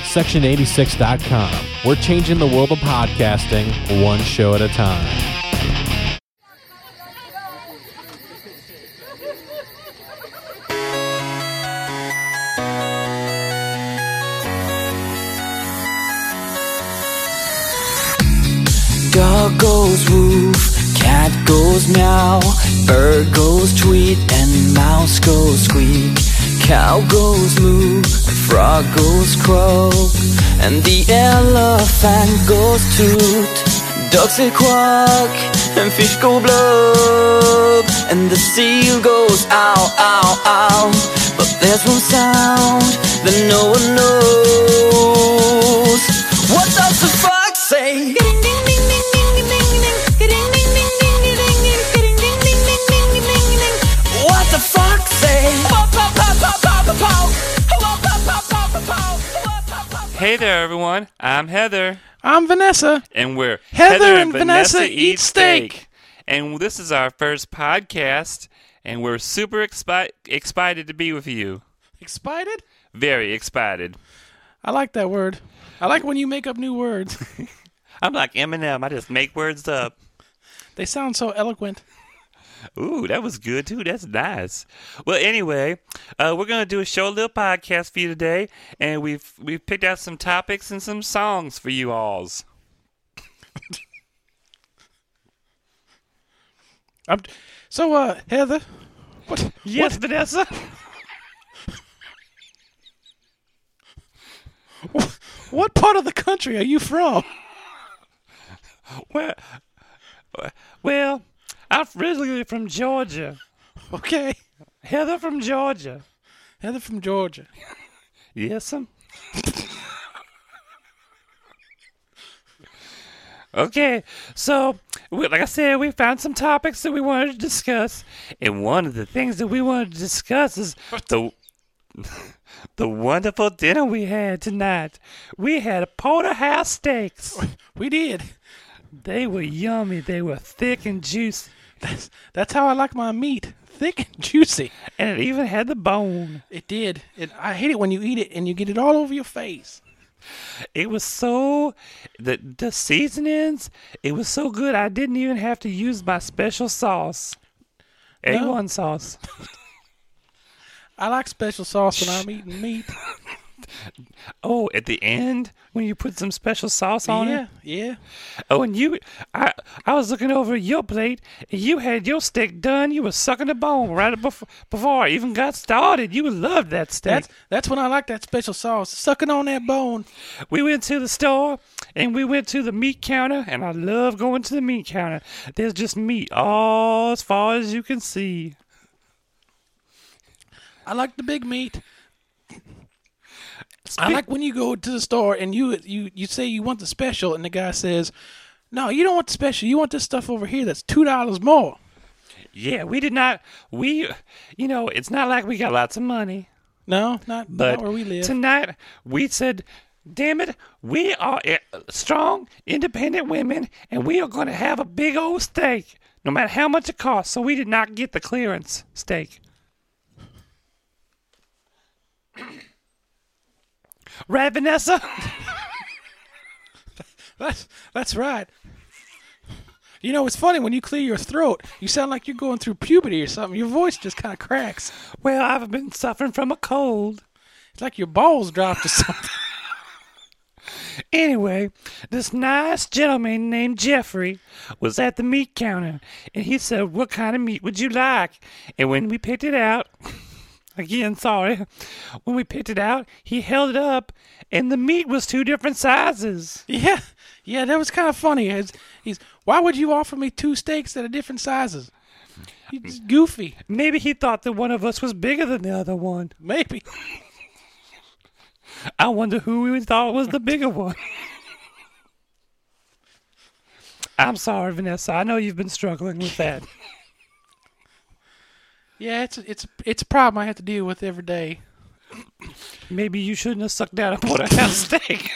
Section86.com. We're changing the world of podcasting one show at a time. Dog goes woof, cat goes meow, bird goes tweet, and mouse goes squeak. Cow goes moo, frog goes croak, and the elephant goes toot. Ducks say quack, and fish go blub, and the seal goes ow, ow, ow. But there's one sound that no one knows. What does the fox say? What the fox say? Hey there, everyone. I'm Heather. I'm Vanessa. And we're Heather and Vanessa Eat Steak. And this is our first podcast, and we're super excited to be with you. Excited? Very excited. I like that word. I like when you make up new words. I'm like Eminem. I just make words up. They sound so eloquent. Ooh, that was good, too. That's nice. Well, anyway, we're going to do a short little podcast for you today, and we've picked out some topics and some songs for you alls. Heather, what? Yes, what? Vanessa? What part of the country are you from? Well, I'm originally from Georgia. Okay. Heather from Georgia. Heather from Georgia. Yes'm. Okay, so like I said, we found some topics that we wanted to discuss, and one of the things that we wanted to discuss is the wonderful dinner we had tonight. We had a porterhouse steaks. We did. They were yummy. They were thick and juicy. That's how I like my meat. Thick and juicy. And it even had the bone. It did. I hate it when you eat it and you get it all over your face. It was so... The seasonings, it was so good I didn't even have to use my special sauce. A1 sauce. I like special sauce when I'm eating meat. Oh, at the end, when you put some special sauce on it? Yeah. Oh, and I was looking over your plate, and you had your steak done. You were sucking the bone right before I even got started. You loved that steak. That's when I like that special sauce, sucking on that bone. We went to the store, and we went to the meat counter, and I love going to the meat counter. There's just meat all as far as you can see. I like the big meat. I like when you go to the store and you say you want the special, and the guy says, "No, you don't want the special. You want this stuff over here that's $2 more." Yeah, we did not. It's not like we got lots of money. No, not where we live. Tonight, we said, damn it, we are strong, independent women, and we are going to have a big old steak, no matter how much it costs. So we did not get the clearance steak. Right, Vanessa? That's right. You know, it's funny, when you clear your throat, you sound like you're going through puberty or something. Your voice just kind of cracks. Well, I've been suffering from a cold. It's like your balls dropped or something. Anyway, this nice gentleman named Jeffrey was at the meat counter, and he said, "What kind of meat would you like?" And when we picked it out... Again, sorry. When we picked it out, he held it up, and the meat was 2 different sizes. Yeah, that was kind of funny. Why would you offer me 2 steaks that are different sizes? He's goofy. Maybe he thought that one of us was bigger than the other one. Maybe. I wonder who we thought was the bigger one. I'm sorry, Vanessa. I know you've been struggling with that. Yeah, it's a problem I have to deal with every day. Maybe you shouldn't have sucked down a porterhouse steak.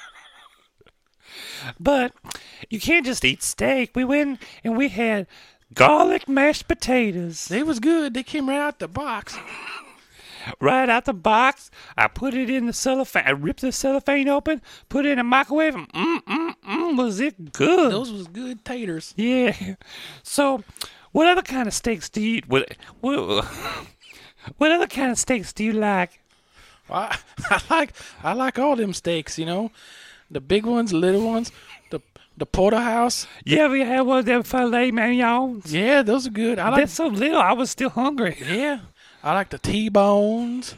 But you can't just eat steak. We went and we had garlic mashed potatoes. They was good. They came right out the box. right out the box. I put it in the cellophane. I ripped the cellophane open, put it in a microwave, and was it good? Those was good taters. Yeah. So, what other kind of steaks do you eat? What other kind of steaks do you like? Well, I like all them steaks, you know, the big ones, the little ones, the porterhouse. You ever had one of them filet mignons? Yeah, those are good. I like. They're so little, I was still hungry. Yeah, I like the T-bones,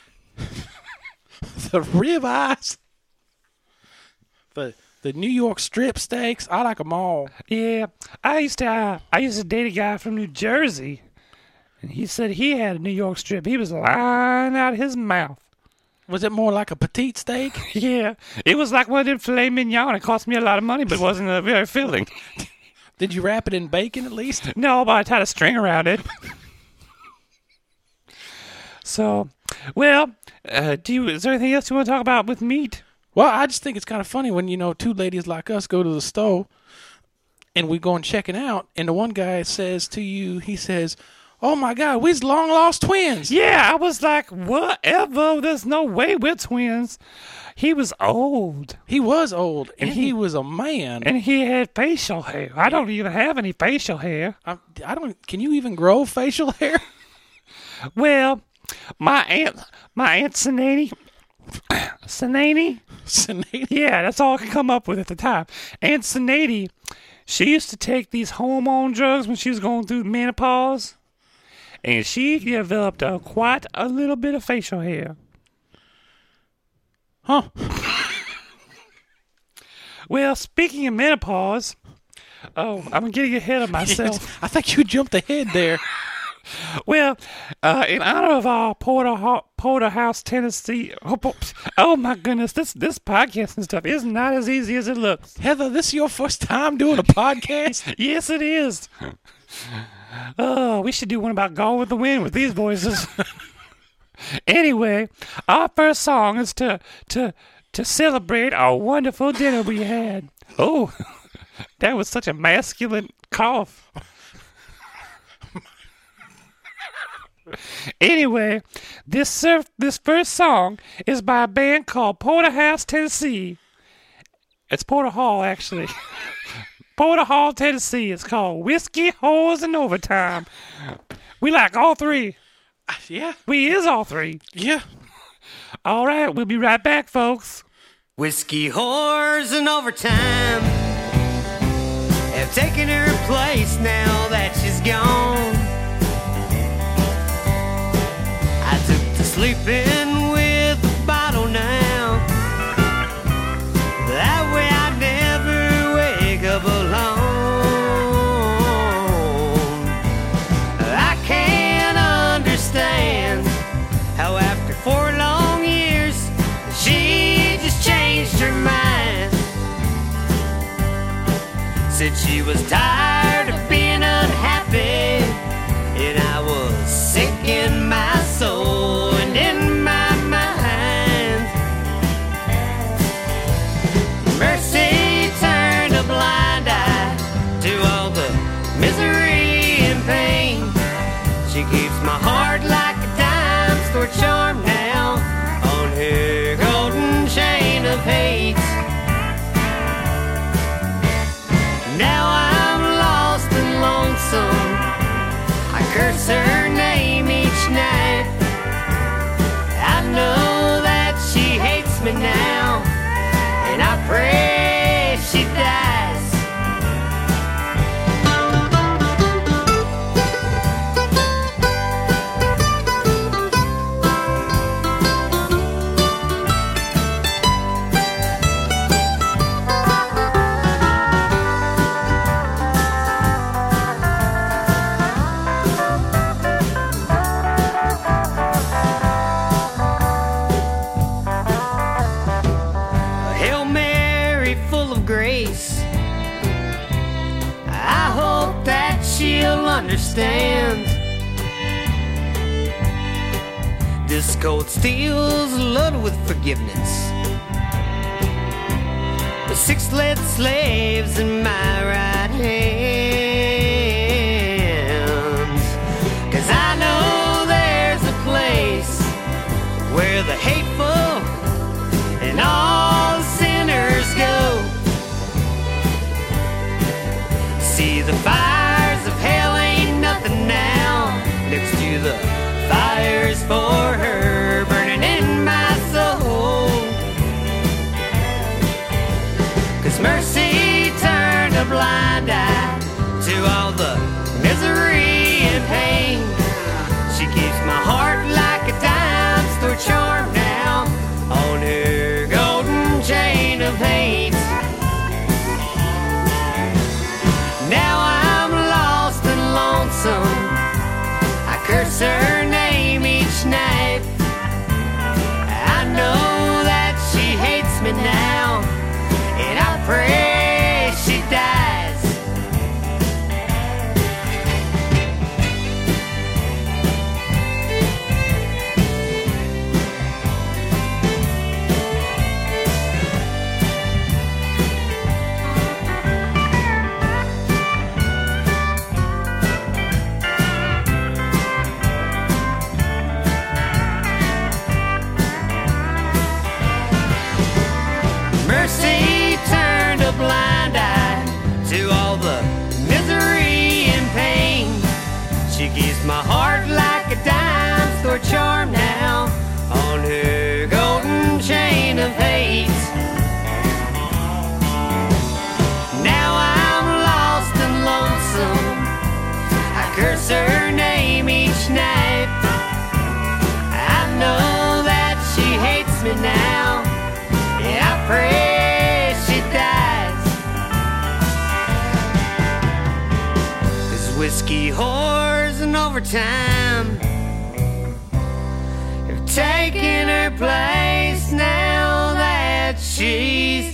the ribeyes, the New York strip steaks. I like them all. Yeah, I used to date a guy from New Jersey, and he said he had a New York strip. He was lying out his mouth. Was it more like a petite steak? Yeah, it was like one of them filet mignon. It cost me a lot of money, but it wasn't very filling. Did you wrap it in bacon at least? No, but I tied a string around it. So, well, is there anything else you want to talk about with meat? Well, I just think it's kind of funny when, you know, two ladies like us go to the store and we go and check it out, and the one guy says to you, he says, "Oh my God, we's long lost twins." Yeah, I was like, whatever. There's no way we're twins. He was old. He was old, and he was a man. And he had facial hair. I don't even have any facial hair. I don't. Can you even grow facial hair? Well, my aunt Sinani. Yeah, that's all I could come up with at the time. Aunt Sinani, she used to take these hormone drugs when she was going through menopause. And she developed quite a little bit of facial hair. Huh. Well, speaking of menopause, I'm getting ahead of myself. I think you jumped ahead there. Well, in honor of our Porterhouse, Tennessee. Oh my goodness, this podcasting stuff is not as easy as it looks. Heather, this is your first time doing a podcast? Yes, it is. Oh, we should do one about Gone with the Wind with these voices. Anyway, our first song is to celebrate our wonderful dinner we had. Oh, that was such a masculine cough. Anyway, this first song is by a band called Porterhouse, Tennessee. It's Porter Hall, actually. Porter Hall, Tennessee. It's called Whiskey, Whores, and Overtime. We like all three. Yeah. We is all three. Yeah. All right, we'll be right back, folks. Whiskey, whores, and overtime have taken her place now that she's gone. I took to sleeping with the bottle now. That way I never wake up alone. I can't understand how after 4 long years she just changed her mind. Said she was tired of being unhappy, and I was sick in my soul and in my mind. Mercy turned a blind eye to all the misery and pain. She keeps my heart like a dime store charm now on her golden chain of hate. Now I'm lost and lonesome. I curse her name each night. I know that she hates me now, and I pray she dies. Hail Mary, full of grace. I hope that she'll understand. This cold steel's loaded with forgiveness. The 6 lead slaves in my right hand. 'Cause I know there's a place where the hateful and all the sinners go. See, the fires of hell ain't nothing now next to the fires for her burning in my soul. 'Cause mercy turned a blind eye to all the misery and pain. She keeps my heart like a dime store charm now on her golden chain of hate. Now I'm lost and lonesome. I curse her name each night. I know that she hates me now, and I pray she dies. Mercy turned a blind eye to all the misery and pain. She keeps my heart like a dime store charm now on her golden chain of hate. Now I'm lost and lonesome. I curse her name each night. I know that she hates me now. Yeah, I pray she dies. 'Cause whiskey whores and overtime have taken her place now that she's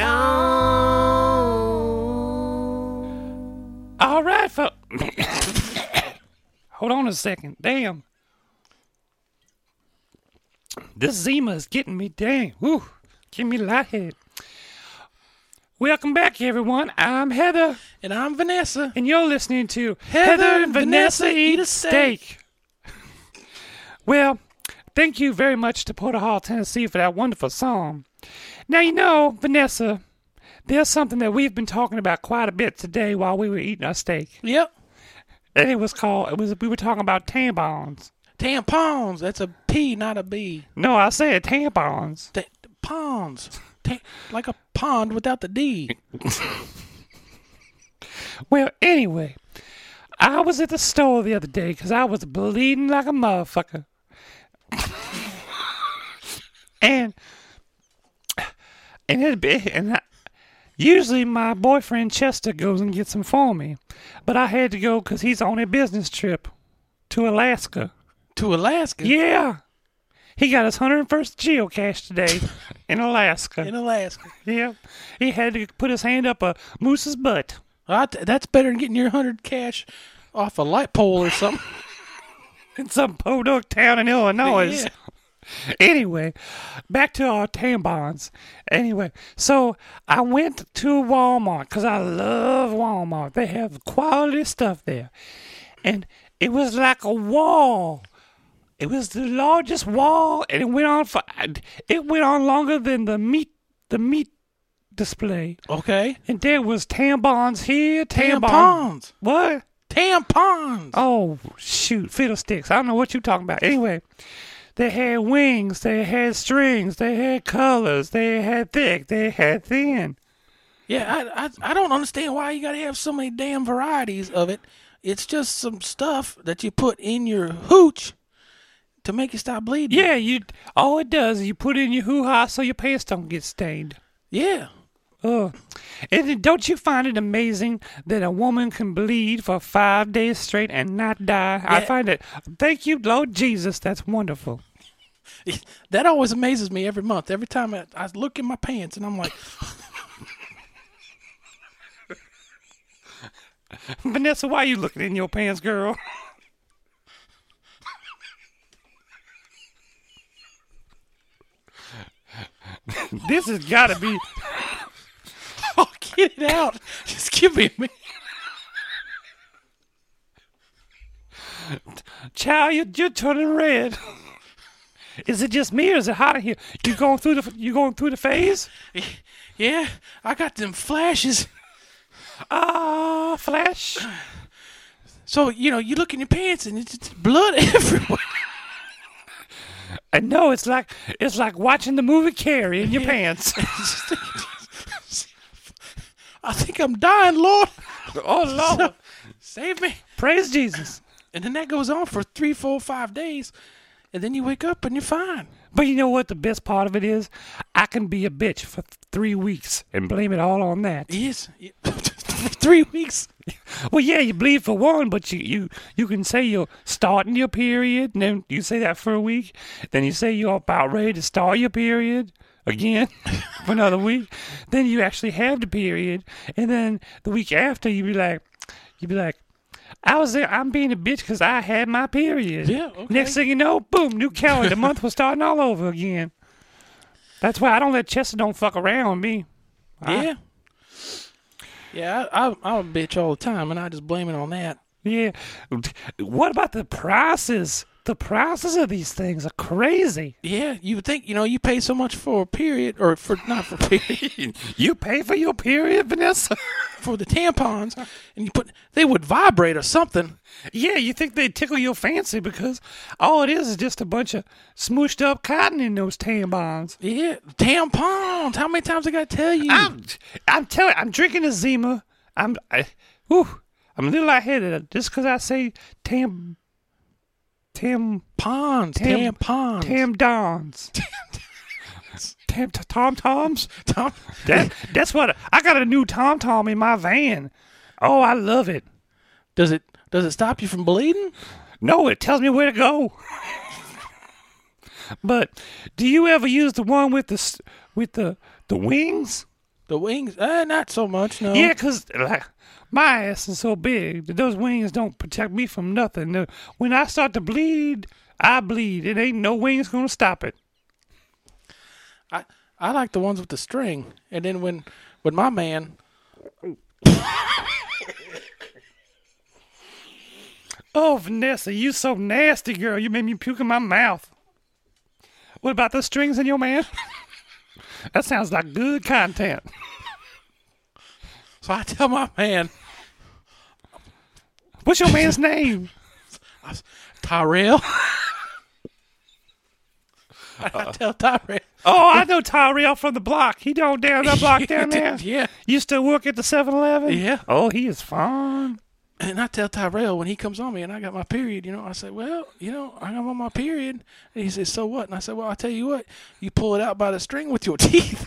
gone. All right, folks. Hold on a second. Damn. This Zima is getting me. Dang. Woo. Give me lighthead. Welcome back, everyone. I'm Heather. And I'm Vanessa. And you're listening to Heather and Vanessa Eat a Steak. Well, thank you very much to Porter Hall, Tennessee for that wonderful song. Now, you know, Vanessa, there's something that we've been talking about quite a bit today while we were eating our steak. Yep. And we were talking about tampons. Tampons. That's a P, not a B. No, I said tampons. Ponds. Like a pond without the D. Well, anyway, I was at the store the other day because I was bleeding like a motherfucker. Usually my boyfriend Chester goes and gets them for me, but I had to go because he's on a business trip to Alaska. To Alaska? Yeah. He got his 101st geocache today in Alaska. In Alaska. Yeah. He had to put his hand up a moose's butt. That's better than getting your 100 cash off a light pole or something. In some podunk town in Illinois. Yeah. Anyway, back to our tampons. Anyway, so I went to Walmart because I love Walmart. They have quality stuff there. And it was like a wall. It was the largest wall, and it went on longer than the meat display. Okay. And there was tampons here, Tampons. What? Tampons. Oh, shoot, fiddlesticks. I don't know what you're talking about. Anyway, they had wings, they had strings, they had colors, they had thick, they had thin. Yeah, I don't understand why you got to have so many damn varieties of it. It's just some stuff that you put in your hooch to make you stop bleeding. Yeah, all it does is you put it in your hoo-ha so your pants don't get stained. Yeah. And don't you find it amazing that a woman can bleed for 5 days straight and not die? Yeah. I find it, thank you, Lord Jesus, that's wonderful. That always amazes me every month. Every time I look in my pants and I'm like... Vanessa, why are you looking in your pants, girl? This has got to be... Oh, get it out. Just give me a minute. Child, you're turning red. Is it just me or is it hot in here? You going through the phase? Yeah, I got them flashes. Flash. So, you look in your pants and it's blood everywhere. I know it's like watching the movie Carrie in your pants. I think I'm dying, Lord. Oh Lord, Save me. praise Jesus. And then that goes on for 3, 4, 5 days. And then you wake up and you're fine. But you know what the best part of it is? I can be a bitch for 3 weeks and blame it all on that. Yes. 3 weeks. Well, yeah, you bleed for one, but you can say you're starting your period, and then you say that for a week. Then you say you're about ready to start your period again for another week. Then you actually have the period, and then the week after you'd be like, I was there. I'm being a bitch because I had my period. Yeah, okay. Next thing you know, boom, new calendar. The month was starting all over again. That's why I don't let Chester don't fuck around with me. Yeah. Yeah, I'm a bitch all the time, and I just blame it on that. Yeah. What about the prices? The prices of these things are crazy. Yeah, you would think, you pay so much for a period, or not for period, You pay for your period, Vanessa? for the tampons, and they would vibrate or something. Yeah, you think they tickle your fancy because all it is just a bunch of smooshed up cotton in those tampons. Yeah, tampons. How many times I got to tell you? I'm telling. I'm drinking a Zima. I'm a little lightheaded just because I say tampons. Tampons. Tom-toms? That's what I got a new Tom-tom in my van. Oh, I love it. Does it stop you from bleeding? No, it tells me where to go. But do you ever use the one with the wings? The wings? Not so much, no. Yeah, because my ass is so big that those wings don't protect me from nothing. When I start to bleed, I bleed. It ain't no wings going to stop it. I like the ones with the string. And then when my man... Oh, Vanessa, you so nasty, girl. You made me puke in my mouth. What about the strings in your man? That sounds like good content. So I tell my man... What's your man's name? Tyrell. I tell Tyrell. Oh, I know Tyrell from the block. He don't down that block down there. Yeah. Used to work at the 7-Eleven? Yeah. Oh, he is fun. And I tell Tyrell when he comes on me and I got my period, I say, well, I'm on my period. And he says, so what? And I said, well, I'll tell you what. You pull it out by the string with your teeth.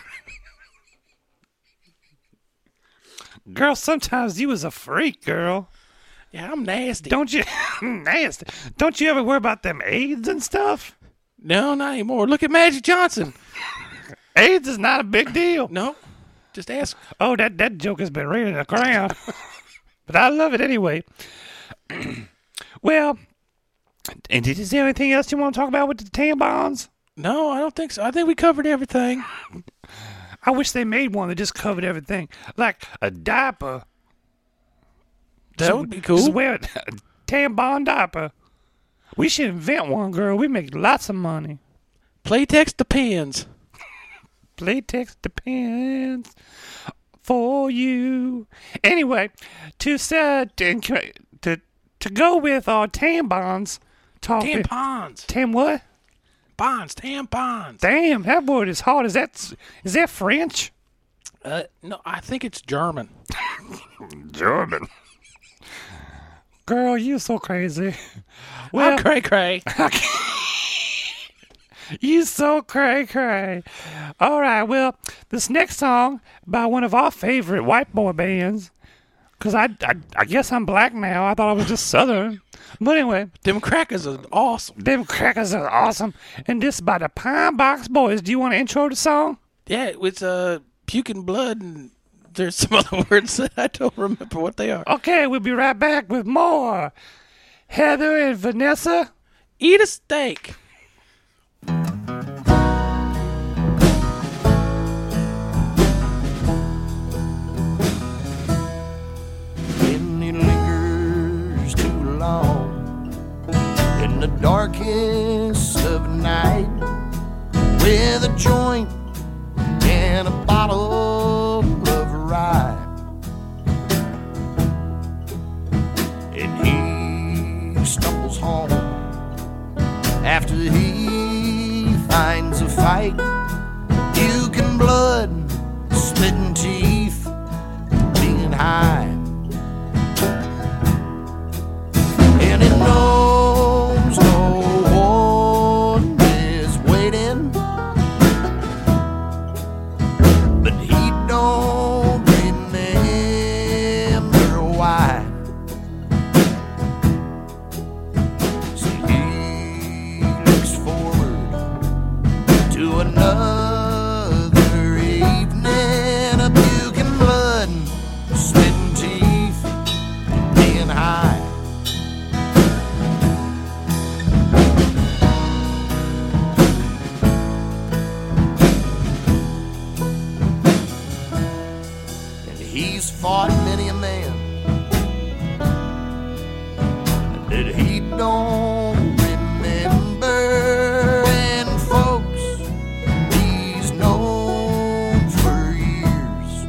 Girl, sometimes you was a freak, girl. Yeah, I'm nasty. Don't you? Nasty. Don't you ever worry about them AIDS and stuff? No, not anymore. Look at Magic Johnson. AIDS is not a big deal. No, just ask. Oh, that joke has been raining the ground. But I love it anyway. Well, and is there anything else you want to talk about with the tampons? No, I don't think so. I think we covered everything. I wish they made one that just covered everything. Like a diaper. That would be cool. Just wear a tampon diaper. We should invent one, girl. We make lots of money. Playtex depends. Playtex depends for you. Anyway, to go with our tampons. Tampons. What? Tampons. Damn, that word is hard. Is that French? No, I think it's German. German. Girl, you so crazy. Well, I'm cray. You so cray. All right, well, this next song by one of our favorite white boy bands, because I guess I'm black now. I thought I was just Southern. But anyway. Them crackers are awesome. And this by the Pine Box Boys. Do you want to intro the song? Yeah, it's puking blood, and there's some other words that I don't remember what they are. Okay, we'll be right back with more Heather and Vanessa. Eat a steak. When it lingers too long in the darkest of night, blood, spitting teeth, being high. And it knows no one is waiting, but he don't remember why. So he looks forward to another evening of puking blood, spitting teeth, being high. And he's fought many a man that he don't remember, and folks he's known for years.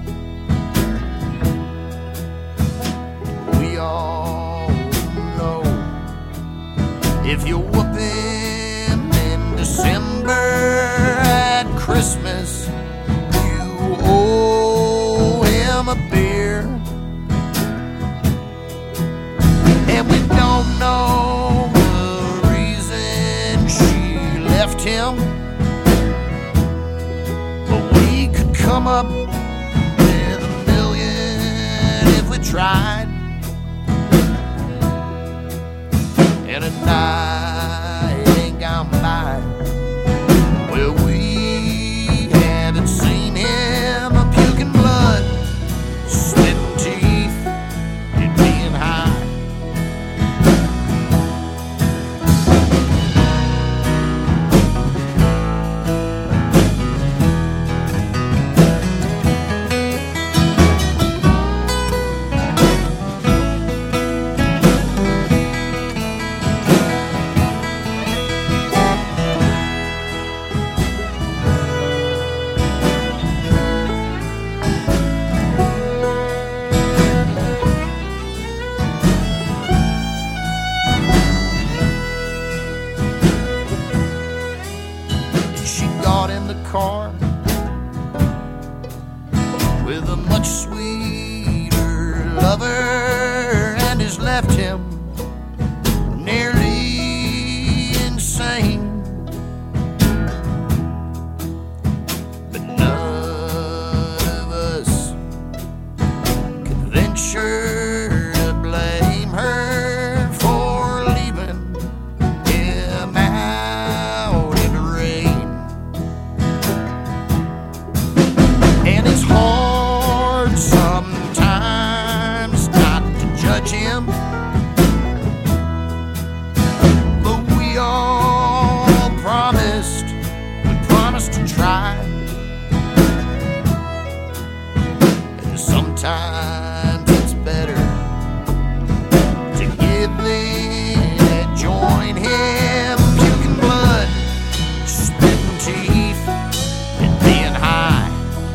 We all know if you whoop him in December at Christmas, you owe him a beer. And we don't know the reason she left him, but we could come up with $1 million if we tried. And a night ain't gone by where we haven't seen him a puking blood, spitting teeth, and being high. She got in the car with a much sweeter lover and has left him nearly insane. But none of us could venture to blame her for leaving him out in the rain. And it's hard sometimes not to judge him, but we all promised, we promised to try. And sometimes it's better to give in and join him, puking blood, spitting teeth, and being high.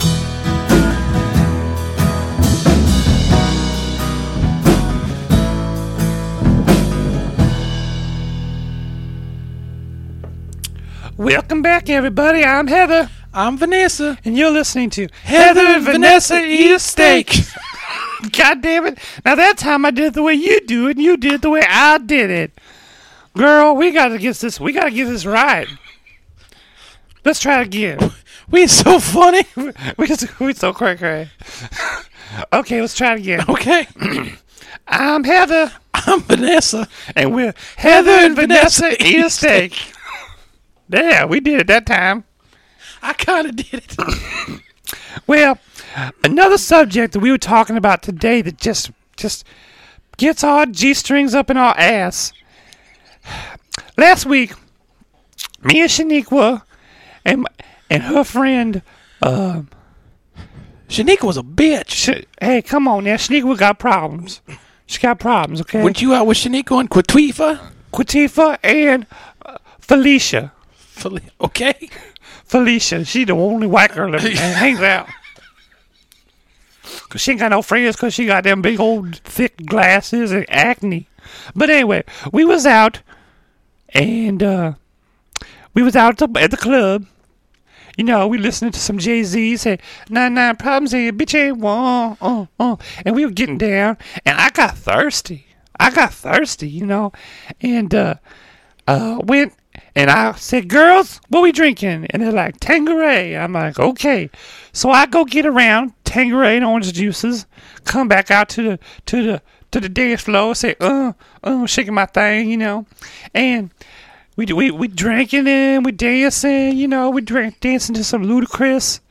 Welcome back, everybody. I'm Heather, I'm Vanessa. and you're listening to Heather and Vanessa Eat a Steak. God damn it. Now that time I did it the way you do it, and you did it the way I did it. Girl, we gotta get this right. Let's try it again. We so funny. We so cray. Okay, let's try it again. Okay. I'm Heather, I'm Vanessa. and we're Heather and Vanessa Eat a Steak. Yeah, we did it that time. I kind of did it. Well, another subject that we were talking about today that just gets our G-strings up in our ass. Last week, me and Shaniqua and her friend, Shaniqua was a bitch. hey, come on now, Shaniqua got problems. She got problems, okay? Weren't you out with Shaniqua and Quatifa? Quatifa and Felicia. Okay. Felicia, she the only white girl that hangs out. Cause she ain't got no friends cause she got them big old thick glasses and acne. But anyway, we was out and we was out at the club. You know, we listening to some Jay-Z, say, 99 problems and bitch ain't one, and we were getting down, and I got thirsty, you know, and went, and I said, girls, what we drinking? And they're like, Tanqueray. I'm like, okay. So I go get around Tanqueray and orange juices, come back out to the dance floor, say, shaking my thing, you know, and we drinking and we dancing, you know, dancing to some Ludacris,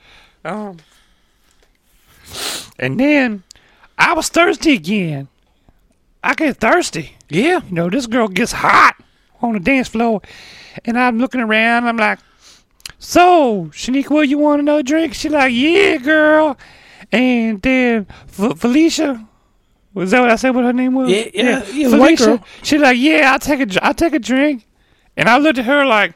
and then I was thirsty again. I get thirsty. Yeah. You know, this girl gets hot on the dance floor, and I'm looking around, I'm like, so, Shaniqua, you want another drink? She's like, yeah, girl. And then Felicia, was that what I said what her name was? Yeah, Felicia, white girl. she's like, yeah, I'll take a drink. And I looked at her like,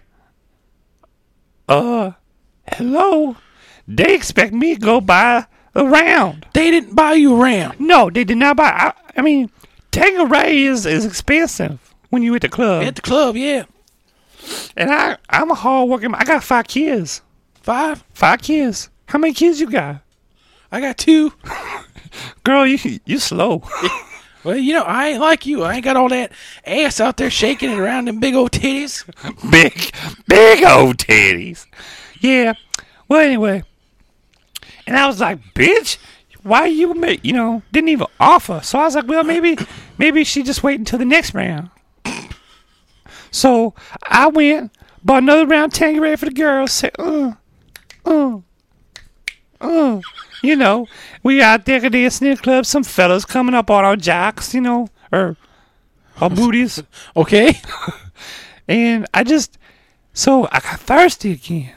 hello? They expect me to go buy a round. They didn't buy you around. No, they did not buy. I mean, Tanqueray is expensive when you at the club. At the club, yeah. And I'm a hard working. I got 5 kids. 5? 5 kids. How many kids you got? I got 2. Girl, you slow. Well, you know, I ain't like you. I ain't got all that ass out there shaking it around them big old titties. big old titties. Yeah. Well, anyway. And I was like, bitch, why you didn't even offer. So I was like, well, maybe she just wait until the next round. So I went, bought another round Tanqueray for the girls, said, you know, we out there dancing in the club, some fellas coming up on our jocks, you know, or our booties. Okay. And I got thirsty again.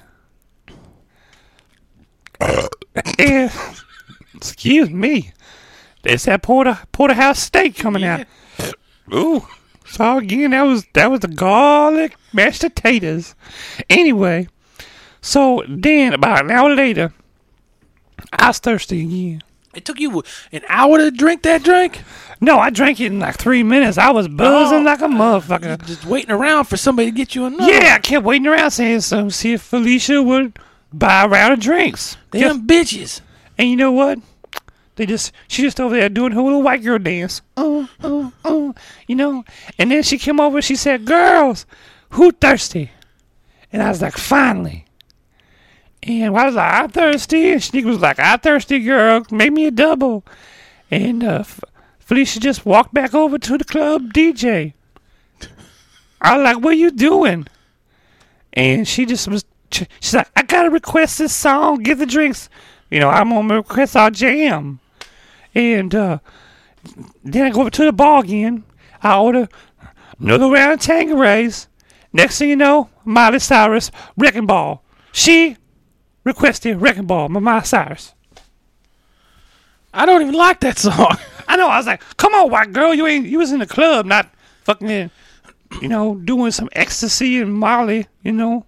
And, excuse me, there's that porterhouse steak coming out. Ooh. So again, that was the garlic mashed potatoes. Anyway, so then about an hour later, I was thirsty again. It took you an hour to drink that drink? No, I drank it in like 3 minutes. I was buzzing like a motherfucker. Just waiting around for somebody to get you another. Yeah, I kept waiting around saying something, see if Felicia would buy a round of drinks. Them bitches. And you know what? She just over there doing her little white girl dance. You know? And then she came over and she said, girls, who thirsty? And I was like, finally. And I was like, I'm thirsty. And she was like, I'm thirsty, girl. Make me a double. And Felicia just walked back over to the club DJ. I was like, what are you doing? And she's like, I got to request this song. Get the drinks. You know, I'm going to request our jam. And then I go over to the bar again. I order another round of Tanquerays. Next thing you know, Miley Cyrus, Wrecking Ball. She requested Wrecking Ball by Miley Cyrus. I don't even like that song. I know. I was like, come on, white girl. You was in the club, not fucking, you know, doing some ecstasy and Molly, you know.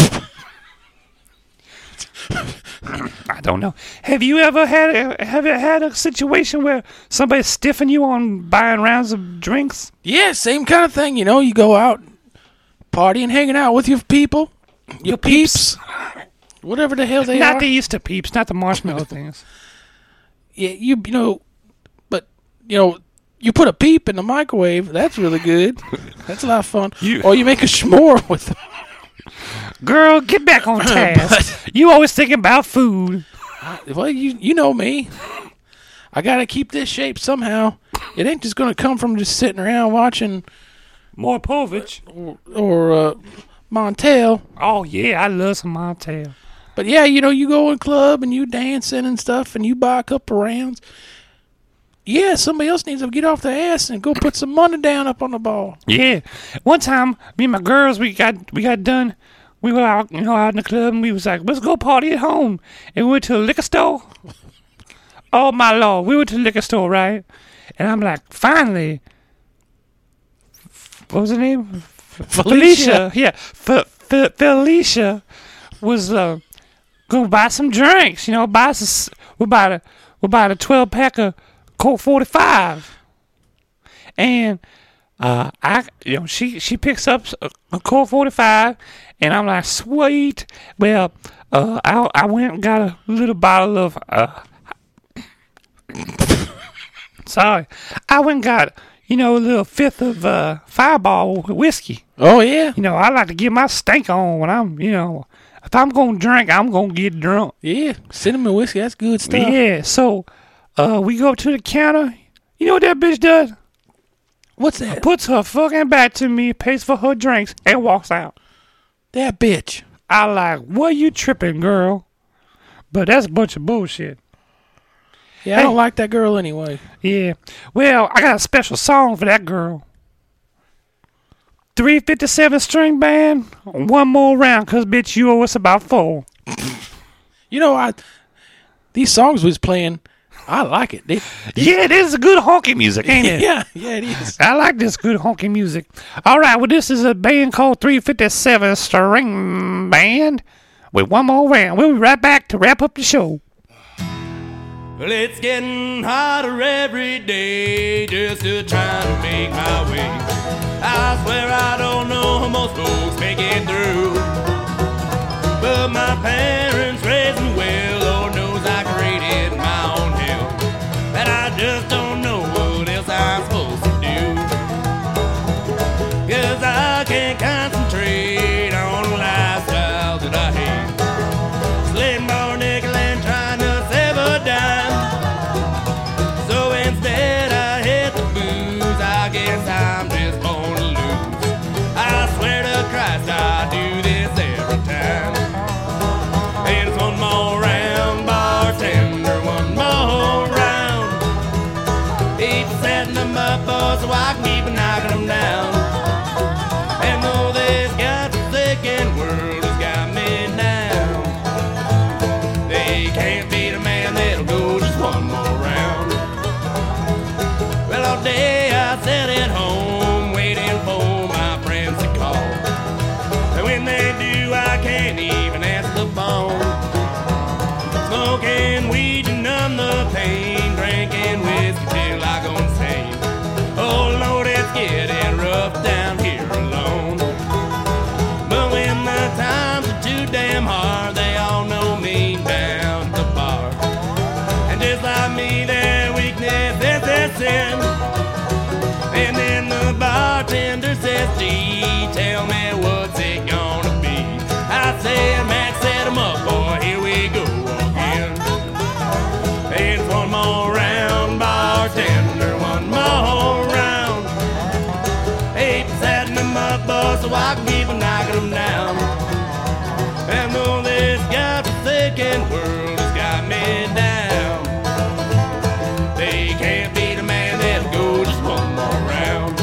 I don't know. Have you ever had a situation where somebody stiffing you on buying rounds of drinks? Yeah, same kind of thing. You know, you go out partying, hanging out with your people, your peeps, whatever the hell they are. Not the Easter peeps, not the marshmallow things. Yeah, you know, but you know, you put a peep in the microwave. That's really good. That's a lot of fun. Or you make a s'more with them. Girl, get back on task. You always thinking about food. Well, you know me. I gotta keep this shape somehow. It ain't just gonna come from just sitting around watching more Povich or Montel. Oh yeah, I love some Montel. But yeah, you know, you go in club and you dancing and stuff, and you buy a couple rounds. Yeah, somebody else needs to get off their ass and go put some money down up on the ball. Yeah, one time me and my girls we got done. We were out, you know, out in the club, and we was like, let's go party at home. And we went to the liquor store. Oh, my Lord. We went to the liquor store, right? And I'm like, finally. What was her name? Felicia. Yeah. Felicia was going to buy some drinks, you know, we bought a 12-pack of Colt 45. And she picks up a Colt 45, and I'm like, sweet. Well, I went and got a little bottle of sorry, I went and got a little fifth of Fireball whiskey. Oh yeah. I like to get my stank on when I'm if I'm gonna drink, I'm gonna get drunk. Yeah, cinnamon whiskey, that's good stuff. Yeah. So, we go up to the counter. You know what that bitch does? What's that? Puts her fucking back to me, pays for her drinks, and walks out. That bitch. I like, what you tripping, girl? But that's a bunch of bullshit. Yeah, Hey. I don't like that girl anyway. Yeah. Well, I got a special song for that girl. 357 string band, one more round, cause bitch, you owe us about 4. These songs we was playing, I like it. Yeah, this is a good honky music, ain't it? yeah, it is. I like this good honky music. All right, well, this is a band called 357 String Band with one more round. We'll be right back to wrap up the show. Well, it's getting hotter every day, just to try to make my way. I swear I don't know how most folks make it through, but my parents raised me well. Lord knows I created my own hell, and I just don't know what else I'm supposed to do. 'Cause I can't concentrate on a lifestyle that I hate. Slitting more nickel and trying to save a dime. So instead I hit the booze. I guess I'm just born to lose. I swear to Christ I do this every time. And it's one more round, bartender, one more round. Keep setting them up, boys, so I can keep knocking them down. And though this God-forsaken world has got me down, they can't beat a man that'll go just one more round. Well, all day I sat at home waiting for my friends to call, and when they do, I can't even answer the phone. Smoking weed to numb the pain, drinking whiskey till I go insane. Oh Lord, it's getting rough down here alone. But when the times are too damn hard, they all know me down at the bar. And just like me, their weakness is their sin. And then the bartender says, gee, tell me what's it gonna be. I said, Matt, set 'em up, boy, here we go again. And one more round, bartender, one more round. Hey, setting them up, boy, so I can keep knocking them down. And though this God-forsaken world has got me down, they can't beat a man that'll go just one more round.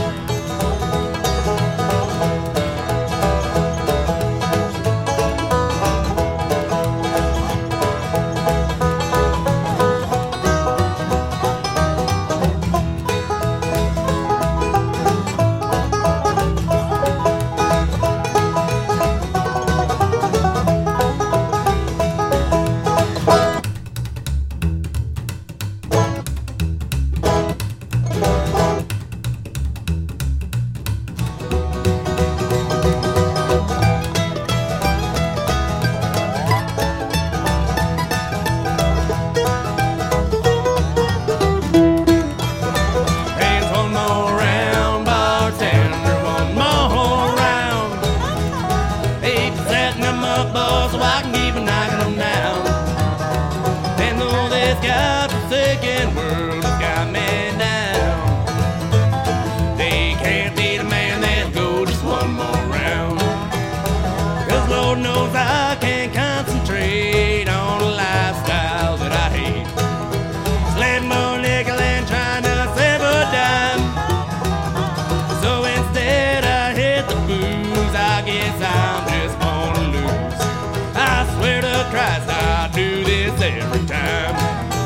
And one more round, bartender, one more round. Hey, setting them up, boy, so I can keep knocking them down. And though this God-forsaken world has got me down, they can't beat a man that'll go just one more round. 'Cause Lord knows I can't concentrate on a lifestyle that I hate. Slitting more nickel and trying to save a dime. So instead I hit the booze. I guess I'm just born to lose. I swear to Christ I do this every time.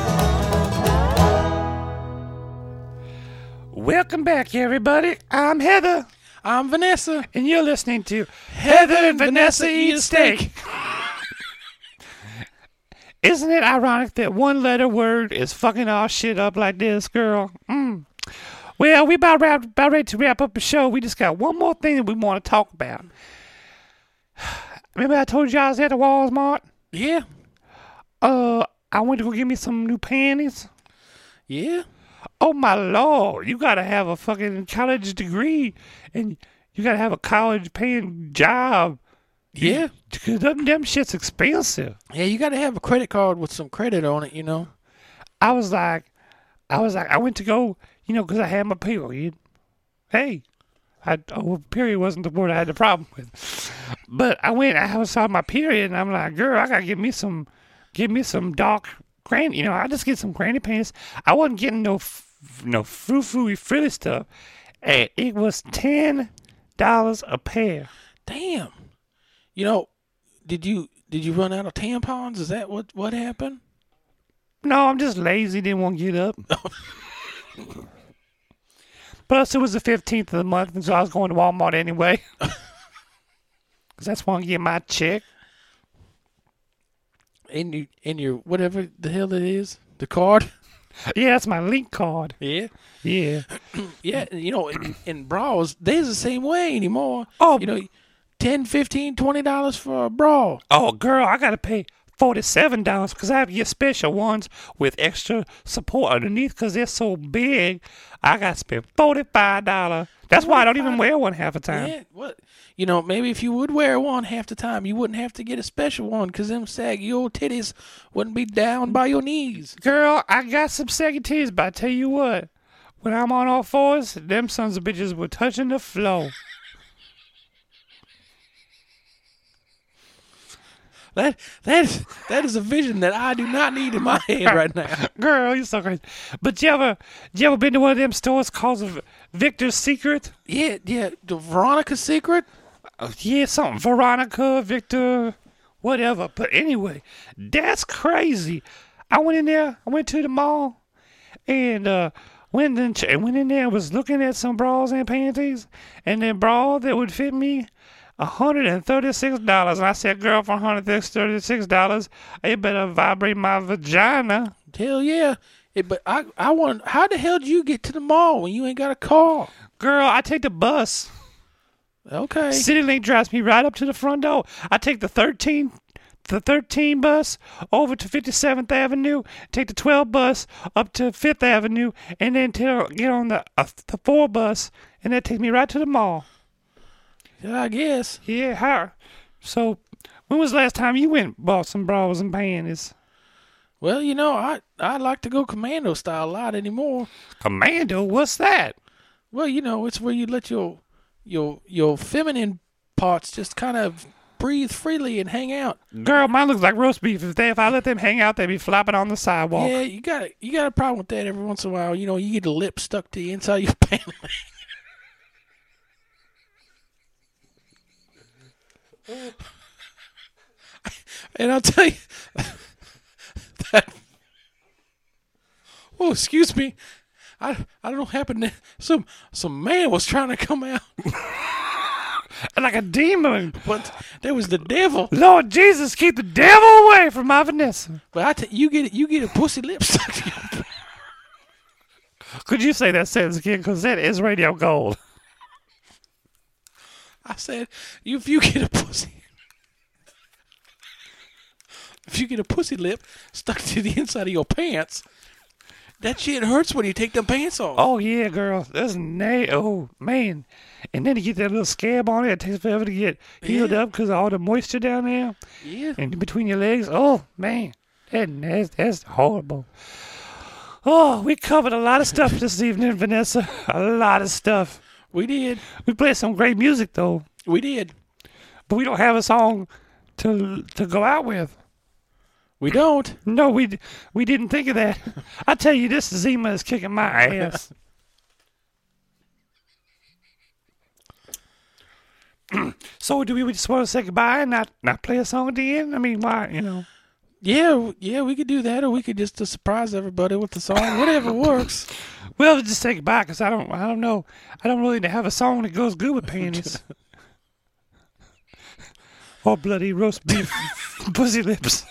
Welcome back, everybody. I'm Heather, I'm Vanessa. and you're listening to Heather and Vanessa Eat a Steak. Isn't it ironic that one letter word is fucking all shit up like this, girl? Well, we about ready to wrap up the show. We just got one more thing that we want to talk about. Remember I told you I was at the Walmart? Yeah. I went to go get me some new panties. Yeah. Oh, my Lord. You got to have a fucking college degree, and you got to have a college-paying job. Yeah. Because them shit's expensive. Yeah, you got to have a credit card with some credit on it, you know. I went to go, because I had my period. Hey, period wasn't the word I had the problem with. But I saw my period, and I'm like, girl, I got to give me some dark granny. I just get some granny pants. I wasn't getting no frou-frou frilly stuff. And it was $10 a pair. Damn. Did you run out of tampons? Is that what happened? No, I'm just lazy. Didn't want to get up. Plus, it was the 15th of the month, and so I was going to Walmart anyway. Because that's when I get my check. And your whatever the hell it is, the card. Yeah, that's my link card. Yeah. Yeah. Yeah, in bras, they're the same way anymore. Oh. $10, $15, $20 for a bra. Oh, girl, I got to pay $47 because I have to get special ones with extra support underneath because they're so big. I got to spend $45. That's why I don't even wear one half the time. Yeah, what? Maybe if you would wear one half the time, you wouldn't have to get a special one because them saggy old titties wouldn't be down by your knees. Girl, I got some saggy titties, but I tell you what, when I'm on all fours, them sons of bitches were touching the floor. That is a vision that I do not need in my head right now. Girl, you're so crazy. But you ever been to one of them stores called Victor's Secret? Yeah, the Veronica's Secret. Yeah, something. Veronica, Victor, whatever. But anyway, that's crazy. I went in there. I went to the mall and went in there and was looking at some bras and panties. And then bra that would fit me, $136. And I said, girl, for $136, you better vibrate my vagina. Hell yeah. But I want. How the hell did you get to the mall when you ain't got a car? Girl, I take the bus. Okay. CityLink drives me right up to the front door. I take the 13 bus over to 57th Avenue, take the 12 bus up to 5th Avenue, and then get on the 4 bus, and that takes me right to the mall. Yeah, I guess. Yeah, how? So, when was the last time you went and bought some bras and panties? Well, I like to go commando style a lot anymore. Commando? What's that? Well, it's where you let your feminine parts just kind of breathe freely and hang out. Girl, mine looks like roast beef. If I let them hang out, they'd be flopping on the sidewalk. Yeah, you got a problem with that every once in a while. You get a lip stuck to the inside of your pants. And I'll tell you that. Oh, excuse me. I don't know what happened. Some man was trying to come out. Like a demon. But there was the devil. Lord Jesus, keep the devil away from my Vanessa. But you get a pussy lip stuck to your. Could you say that sentence again? Because that is radio gold. I said, if you get a pussy lip stuck to the inside of your pants, that shit hurts when you take them pants off. Oh, yeah, girl. Oh, man. And then you get that little scab on it. It takes forever to get healed up because of all the moisture down there. Yeah. And between your legs. Oh, man. That's horrible. Oh, we covered a lot of stuff this evening, Vanessa. A lot of stuff. We did. We played some great music, though. We did. But we don't have a song to go out with. We don't. No, we didn't think of that. I tell you, this Zima is kicking my ass. So do we just want to say goodbye and not play a song at the end? I mean, why, Yeah, we could do that, or we could just surprise everybody with the song. Whatever works. Well, just say goodbye, because I don't know. I don't really have a song that goes good with panties. Or bloody roast beef pussy lips.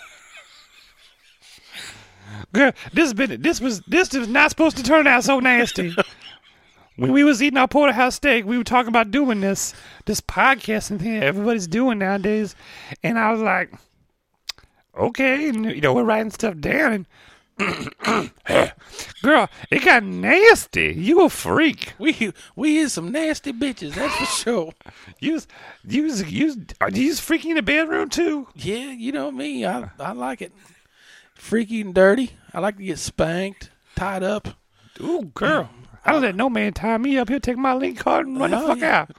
Girl, this was not supposed to turn out so nasty. when we was eating our porterhouse steak, we were talking about doing this podcasting thing that everybody's doing nowadays. And I was like, okay. And, we're writing stuff down. And girl, it got nasty. You a freak. We is some nasty bitches, that's for sure. You freaky in the bedroom too? Yeah, you know me. I like it. Freaky and dirty. I like to get spanked, tied up. Ooh, girl. I don't let no man tie me up. He'll take my link card and run the fuck out.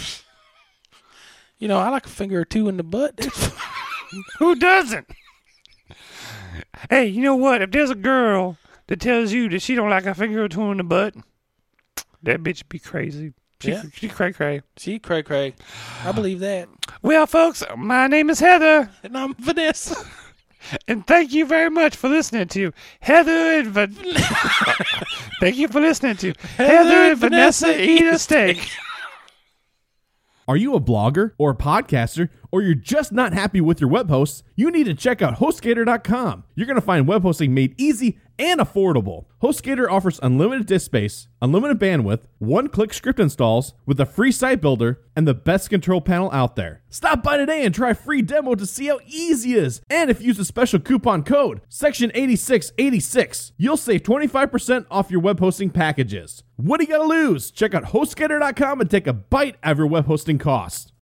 I like a finger or two in the butt. Who doesn't? Hey, you know what? If there's a girl that tells you that she don't like a finger or two in the butt, that bitch be crazy. She cray-cray. She cray-cray. I believe that. Well, folks, my name is Heather. And I'm Vanessa. And thank you very much for listening to Heather and Thank you for listening to Heather and Vanessa Eat a Steak. Are you a blogger or a podcaster, or you're just not happy with your web hosts? You need to check out HostGator.com. You're going to find web hosting made easy and affordable. HostGator offers unlimited disk space, unlimited bandwidth, one-click script installs with a free site builder, and the best control panel out there. Stop by today and try a free demo to see how easy it is. And if you use a special coupon code, Section 8686, you'll save 25% off your web hosting packages. What do you got to lose? Check out HostGator.com and take a bite out of your web hosting costs.